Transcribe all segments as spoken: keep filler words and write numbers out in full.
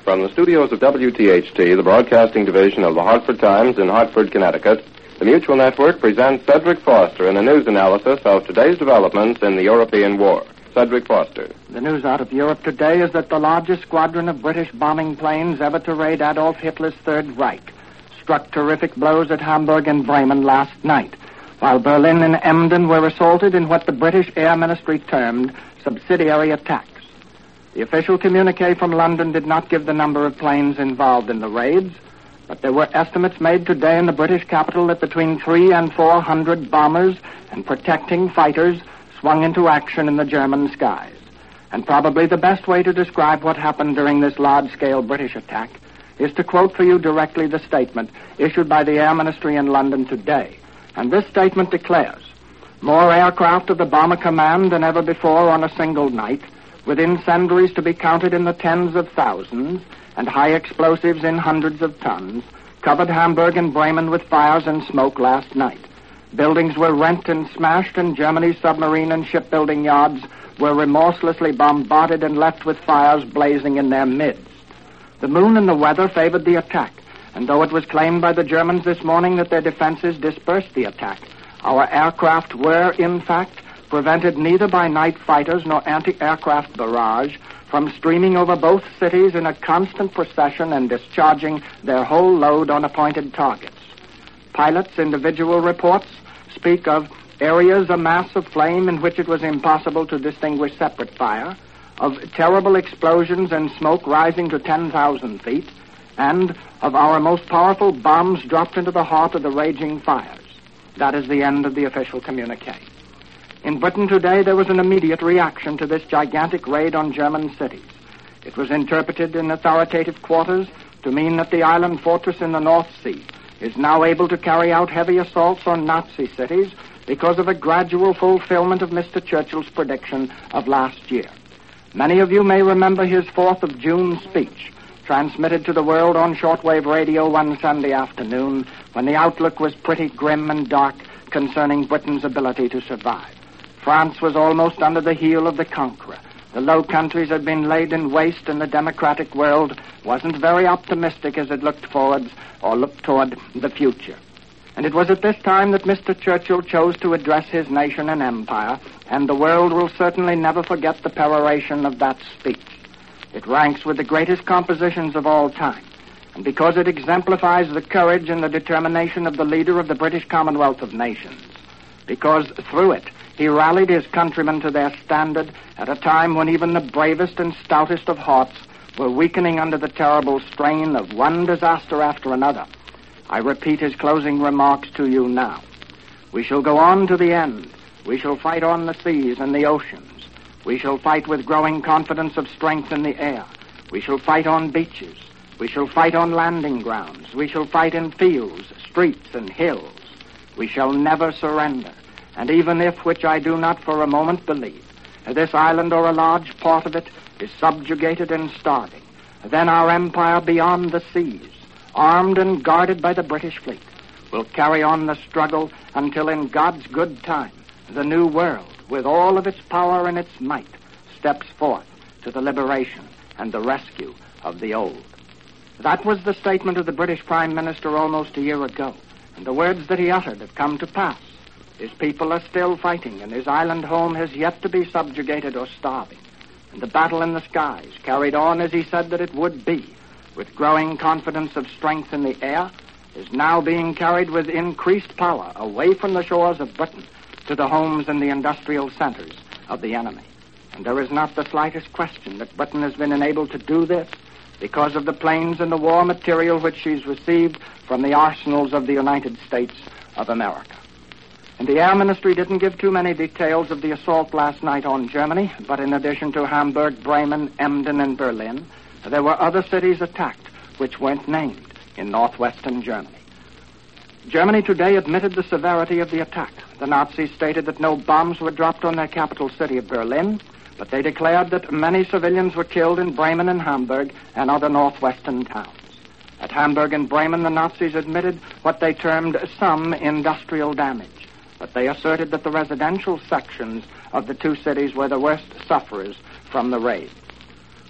From the studios of W T H T, the broadcasting division of the Hartford Times in Hartford, Connecticut, the Mutual Network presents Cedric Foster in a news analysis of today's developments in the European war. Cedric Foster. The news out of Europe today is that the largest squadron of British bombing planes ever to raid Adolf Hitler's Third Reich struck terrific blows at Hamburg and Bremen last night, while Berlin and Emden were assaulted in what the British Air Ministry termed subsidiary attacks. The official communique from London did not give the number of planes involved in the raids, but there were estimates made today in the British capital that between three and four hundred bombers and protecting fighters swung into action in the German skies. And probably the best way to describe what happened during this large-scale British attack is to quote for you directly the statement issued by the Air Ministry in London today. And this statement declares, more aircraft of the Bomber Command than ever before on a single night, with incendiaries to be counted in the tens of thousands and high explosives in hundreds of tons, covered Hamburg and Bremen with fires and smoke last night. Buildings were rent and smashed, and Germany's submarine and shipbuilding yards were remorselessly bombarded and left with fires blazing in their midst. The moon and the weather favored the attack, and though it was claimed by the Germans this morning that their defenses dispersed the attack, our aircraft were, in fact, prevented neither by night fighters nor anti-aircraft barrage from streaming over both cities in a constant procession and discharging their whole load on appointed targets. Pilots' individual reports speak of areas a mass of flame in which it was impossible to distinguish separate fire, of terrible explosions and smoke rising to ten thousand feet, and of our most powerful bombs dropped into the heart of the raging fires. That is the end of the official communique. In Britain today, there was an immediate reaction to this gigantic raid on German cities. It was interpreted in authoritative quarters to mean that the island fortress in the North Sea is now able to carry out heavy assaults on Nazi cities because of a gradual fulfillment of Mister Churchill's prediction of last year. Many of you may remember his fourth of June speech, transmitted to the world on shortwave radio one Sunday afternoon, when the outlook was pretty grim and dark concerning Britain's ability to survive. France was almost under the heel of the conqueror. The Low Countries had been laid in waste, and the democratic world wasn't very optimistic as it looked forwards or looked toward the future. And it was at this time that Mister Churchill chose to address his nation and empire, and the world will certainly never forget the peroration of that speech. It ranks with the greatest compositions of all time, and because it exemplifies the courage and the determination of the leader of the British Commonwealth of Nations, because through it he rallied his countrymen to their standard at a time when even the bravest and stoutest of hearts were weakening under the terrible strain of one disaster after another. I repeat his closing remarks to you now. We shall go on to the end. We shall fight on the seas and the oceans. We shall fight with growing confidence of strength in the air. We shall fight on beaches. We shall fight on landing grounds. We shall fight in fields, streets, and hills. We shall never surrender. And even if, which I do not for a moment believe, this island or a large part of it is subjugated and starving, then our empire beyond the seas, armed and guarded by the British fleet, will carry on the struggle until in God's good time, the new world, with all of its power and its might, steps forth to the liberation and the rescue of the old. That was the statement of the British Prime Minister almost a year ago, and the words that he uttered have come to pass. His people are still fighting, and his island home has yet to be subjugated or starving. And the battle in the skies, carried on as he said that it would be, with growing confidence of strength in the air, is now being carried with increased power away from the shores of Britain to the homes and the industrial centers of the enemy. And there is not the slightest question that Britain has been enabled to do this because of the planes and the war material which she's received from the arsenals of the United States of America. And the Air Ministry didn't give too many details of the assault last night on Germany, but in addition to Hamburg, Bremen, Emden, and Berlin, there were other cities attacked which weren't named in northwestern Germany. Germany today admitted the severity of the attack. The Nazis stated that no bombs were dropped on their capital city of Berlin, but they declared that many civilians were killed in Bremen and Hamburg and other northwestern towns. At Hamburg and Bremen, the Nazis admitted what they termed some industrial damage, but they asserted that the residential sections of the two cities were the worst sufferers from the raid.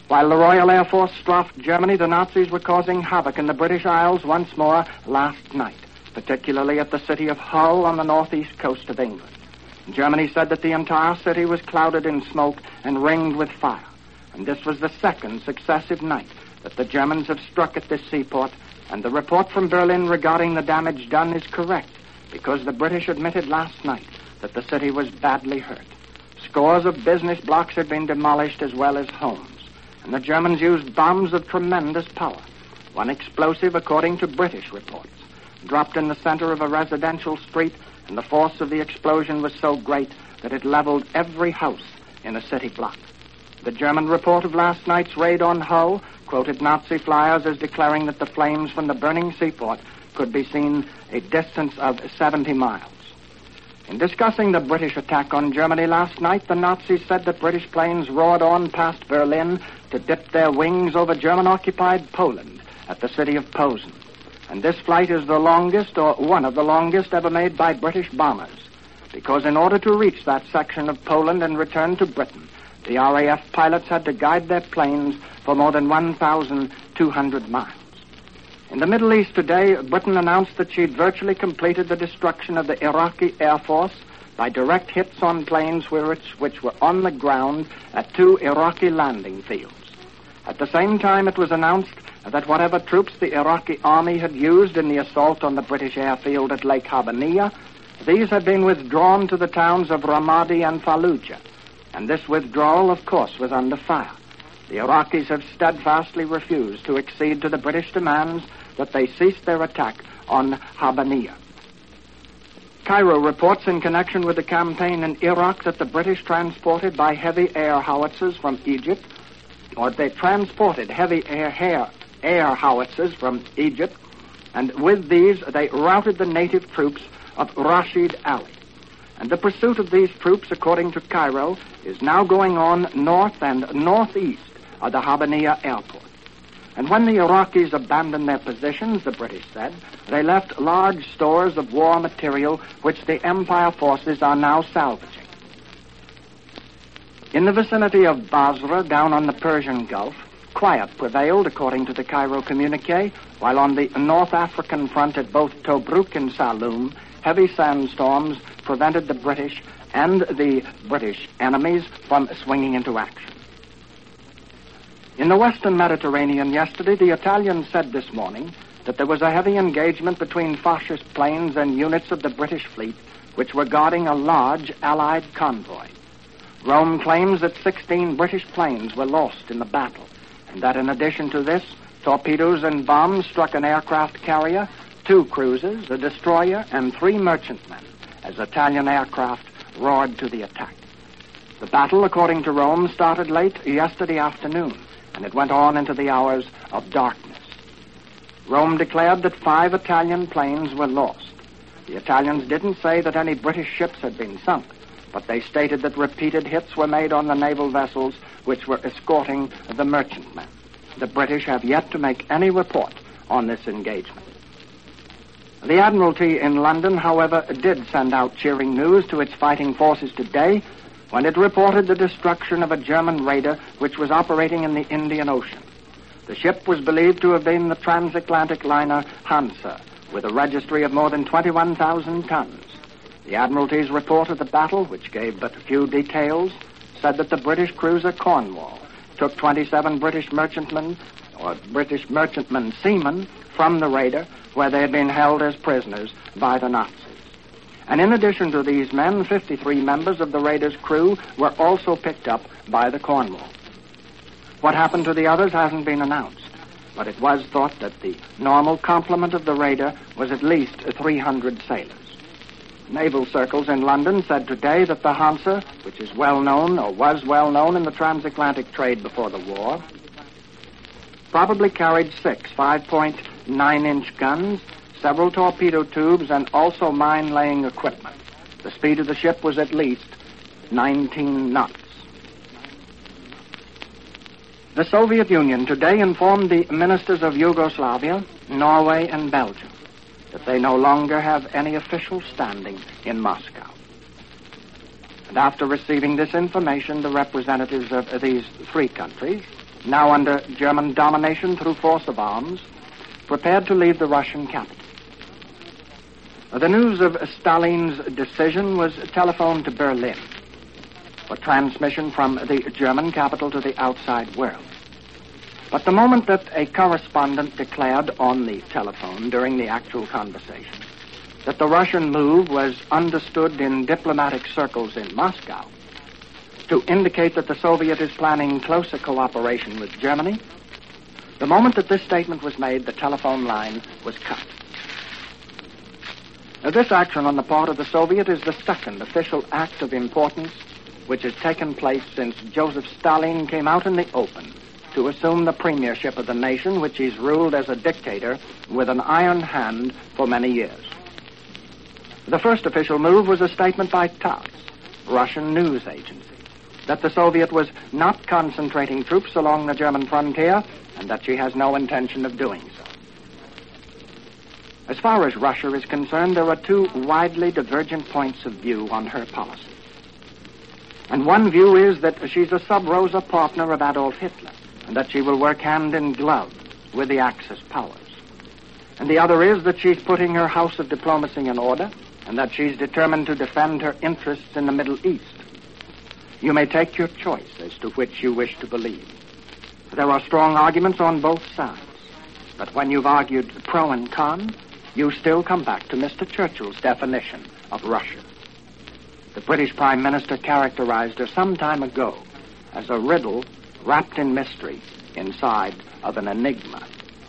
While the Royal Air Force strafed Germany, the Nazis were causing havoc in the British Isles once more last night, particularly at the city of Hull on the northeast coast of England. Germany said that the entire city was clouded in smoke and ringed with fire, and this was the second successive night that the Germans have struck at this seaport, and the report from Berlin regarding the damage done is correct, because the British admitted last night that the city was badly hurt. Scores of business blocks had been demolished as well as homes, and the Germans used bombs of tremendous power. One explosive, according to British reports, dropped in the center of a residential street, and the force of the explosion was so great that it leveled every house in a city block. The German report of last night's raid on Hull quoted Nazi flyers as declaring that the flames from the burning seaport could be seen a distance of seventy miles. In discussing the British attack on Germany last night, the Nazis said that British planes roared on past Berlin to dip their wings over German-occupied Poland at the city of Posen. And this flight is the longest, or one of the longest, ever made by British bombers, because in order to reach that section of Poland and return to Britain, the R A F pilots had to guide their planes for more than one thousand two hundred miles. In the Middle East today, Britain announced that she'd virtually completed the destruction of the Iraqi Air Force by direct hits on planes which, which were on the ground at two Iraqi landing fields. At the same time, it was announced that whatever troops the Iraqi army had used in the assault on the British airfield at Lake Habbaniyah, these had been withdrawn to the towns of Ramadi and Fallujah. And this withdrawal, of course, was under fire. The Iraqis have steadfastly refused to accede to the British demands that they cease their attack on Habbaniyah. Cairo reports in connection with the campaign in Iraq that the British transported by heavy air howitzers from Egypt, or they transported heavy air, air, air howitzers from Egypt, and with these they routed the native troops of Rashid Ali. And the pursuit of these troops, according to Cairo, is now going on north and northeast of the Habbaniyah airport. And when the Iraqis abandoned their positions, the British said, they left large stores of war material which the Empire forces are now salvaging. In the vicinity of Basra, down on the Persian Gulf, quiet prevailed, according to the Cairo communique, while on the North African front at both Tobruk and Saloum, heavy sandstorms prevented the British and the British enemies from swinging into action. In the Western Mediterranean yesterday, the Italians said this morning that there was a heavy engagement between fascist planes and units of the British fleet which were guarding a large Allied convoy. Rome claims that sixteen British planes were lost in the battle, and that in addition to this, torpedoes and bombs struck an aircraft carrier, two cruisers, a destroyer, and three merchantmen as Italian aircraft roared to the attack. The battle, according to Rome, started late yesterday afternoon, and it went on into the hours of darkness. Rome declared that five Italian planes were lost. The Italians didn't say that any British ships had been sunk, but they stated that repeated hits were made on the naval vessels which were escorting the merchantmen. The British have yet to make any report on this engagement. The Admiralty in London, however, did send out cheering news to its fighting forces today when it reported the destruction of a German raider which was operating in the Indian Ocean. The ship was believed to have been the transatlantic liner Hansa, with a registry of more than twenty-one thousand tons. The Admiralty's report of the battle, which gave but few details, said that the British cruiser Cornwall took twenty-seven British merchantmen, or British merchantmen seamen, from the raider, where they had been held as prisoners by the Nazis. And in addition to these men, fifty-three members of the raider's crew were also picked up by the Cornwall. What happened to the others hasn't been announced, but it was thought that the normal complement of the raider was at least three hundred sailors. Naval circles in London said today that the Hansa, which is well known or was well known in the transatlantic trade before the war, probably carried six five-point nine-inch guns, several torpedo tubes, and also mine-laying equipment. The speed of the ship was at least nineteen knots. The Soviet Union today informed the ministers of Yugoslavia, Norway, and Belgium that they no longer have any official standing in Moscow. And after receiving this information, the representatives of these three countries, now under German domination through force of arms, prepared to leave the Russian capital. The news of Stalin's decision was telephoned to Berlin for transmission from the German capital to the outside world. But the moment that a correspondent declared on the telephone during the actual conversation that the Russian move was understood in diplomatic circles in Moscow to indicate that the Soviet is planning closer cooperation with Germany, the moment that this statement was made, the telephone line was cut. Now, this action on the part of the Soviet is the second official act of importance which has taken place since Joseph Stalin came out in the open to assume the premiership of the nation, which he's ruled as a dictator with an iron hand for many years. The first official move was a statement by TASS, Russian news agency, that the Soviet was not concentrating troops along the German frontier and that she has no intention of doing so. As far as Russia is concerned, there are two widely divergent points of view on her policy. And one view is that she's a sub-rosa partner of Adolf Hitler and that she will work hand in glove with the Axis powers. And the other is that she's putting her house of diplomacy in order and that she's determined to defend her interests in the Middle East. You may take your choice as to which you wish to believe. There are strong arguments on both sides. But when you've argued pro and con, you still come back to Mister Churchill's definition of Russia. The British Prime Minister characterized her some time ago as a riddle wrapped in mystery inside of an enigma.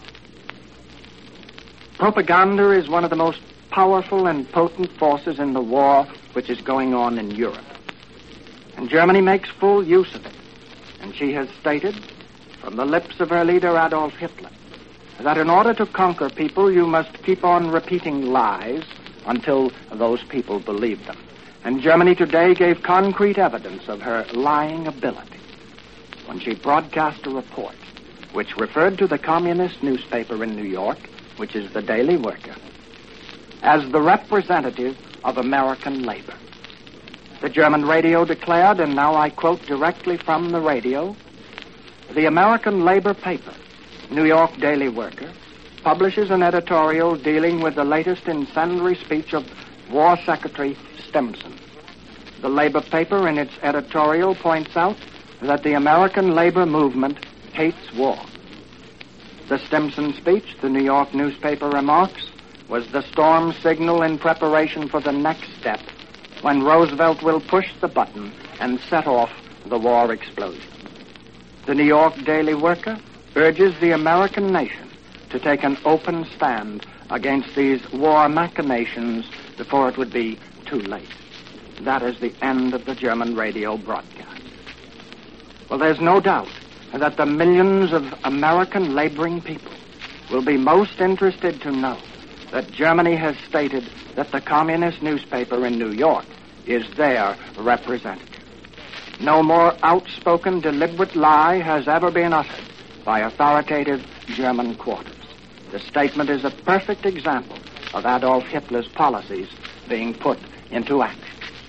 Propaganda is one of the most powerful and potent forces in the war which is going on in Europe. And Germany makes full use of it. And she has stated, from the lips of her leader Adolf Hitler, that in order to conquer people, you must keep on repeating lies until those people believe them. And Germany today gave concrete evidence of her lying ability when she broadcast a report which referred to the communist newspaper in New York, which is the Daily Worker, as the representative of American labor. The German radio declared, and now I quote directly from the radio, the American labor paper, New York Daily Worker, publishes an editorial dealing with the latest incendiary speech of War Secretary Stimson. The labor paper in its editorial points out that the American labor movement hates war. The Stimson speech, the New York newspaper remarks, was the storm signal in preparation for the next step when Roosevelt will push the button and set off the war explosion. The New York Daily Worker urges the American nation to take an open stand against these war machinations before it would be too late. That is the end of the German radio broadcast. Well, there's no doubt that the millions of American laboring people will be most interested to know that Germany has stated that the communist newspaper in New York is their representative. No more outspoken, deliberate lie has ever been uttered by authoritative German quarters. The statement is a perfect example of Adolf Hitler's policies being put into action.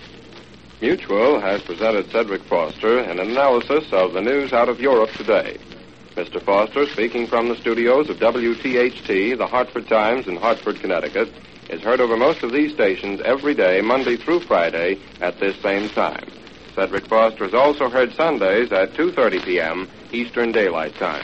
Mutual has presented Cedric Foster in an analysis of the news out of Europe today. Mister Foster, speaking from the studios of W T H T, the Hartford Times in Hartford, Connecticut, is heard over most of these stations every day, Monday through Friday, at this same time. Cedric Foster is also heard Sundays at two thirty p.m. Eastern Daylight Time.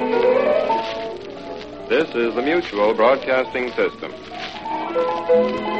This is the Mutual Broadcasting System.